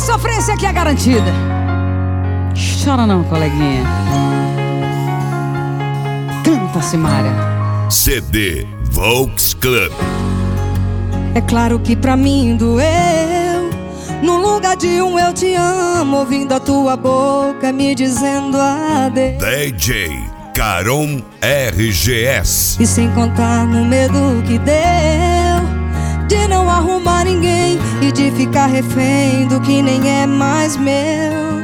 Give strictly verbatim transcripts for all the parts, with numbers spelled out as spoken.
sofrência aqui é garantida. Chora não, coleguinha. Canta, Simária. C D Volks Club. É claro que pra mim doeu, no lugar de um eu te amo, ouvindo a tua boca me dizendo adeus. D J Caron R G S. E sem contar no medo que deu de não arrumar ninguém e de ficar refém do que nem é mais meu.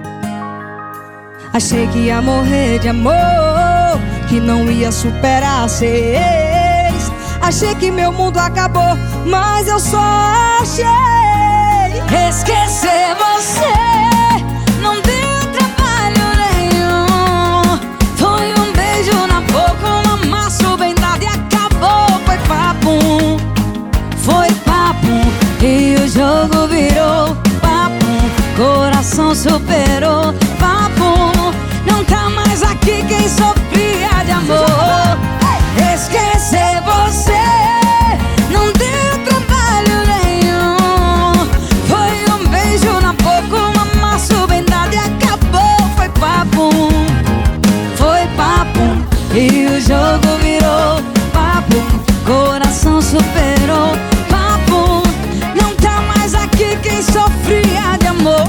Achei que ia morrer de amor, que não ia superar ser ex. Achei que meu mundo acabou, mas eu só achei esquecer você. Não deu trabalho nenhum. Foi um beijo na boca, um amasso bem dado e acabou. Foi papum, foi papum. E o jogo virou papum. Coração superou papum. Não tá mais aqui quem sofria de amor. Esquecer você não deu trabalho nenhum. Foi um beijo na boca, um amasso bem dado e acabou. Foi papum, foi papum. E o jogo virou papum. Coração superou papum. Não tá mais aqui quem sofria de amor.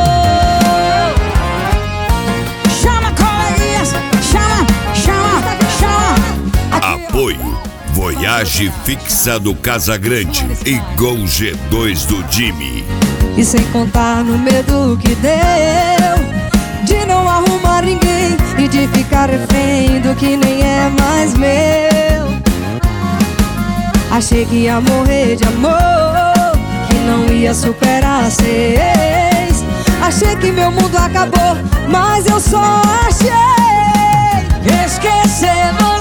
Chama, coleguinhas, chama, chama, chama. Apoio Voyage Fixa do Casagrande e Gol G dois do Jimmy. E sem contar no medo que deu de não arrumar ninguém e de ficar refém do que nem é mais meu. Achei que ia morrer de amor, que não ia superar ser ex. Achei que meu mundo acabou, mas eu só achei esquecer você.